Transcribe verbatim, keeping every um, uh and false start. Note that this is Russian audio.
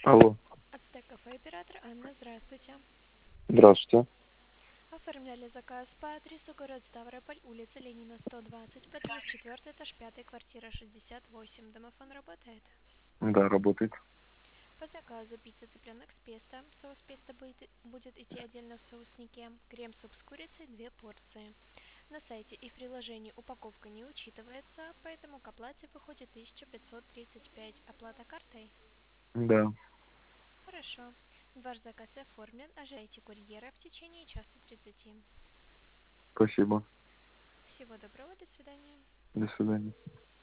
Алло, Ацтек кафе, оператор Анна, здравствуйте. здравствуйте. Оформляли заказ по адресу город Ставрополь, улица Ленина, сто двадцать, подъезд четвертый, этаж пятый, квартира шестьдесят восемь. Домофон работает. Да, работает. По заказу пицца цыпленок с песто. Соус песто будет, будет идти отдельно в соуснике. Крем-суп с курицей две порции. На сайте и в приложении упаковка не учитывается, поэтому к оплате выходит тысяча пятьсот тридцать пять. Оплата картой? Да, Хорошо. Ваш заказ оформлен. Ожидайте курьера в течение часа тридцати. спасибо. Всего доброго, до свидания. До свидания.